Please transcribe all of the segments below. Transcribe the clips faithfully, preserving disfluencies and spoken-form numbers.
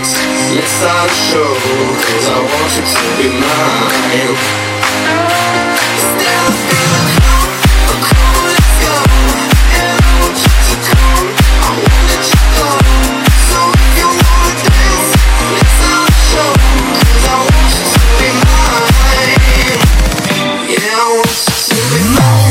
Let's start a show, cause I want you to be mine. Still feeling cold, oh cold, let's go. And I want you to come, I won't let you go. So if you wanna dance, let's start a show, cause I want you to be mine. Yeah, I want you to be mine.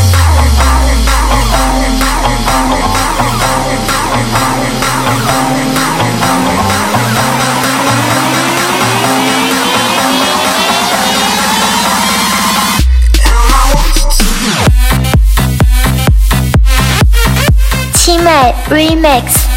Qimei Remix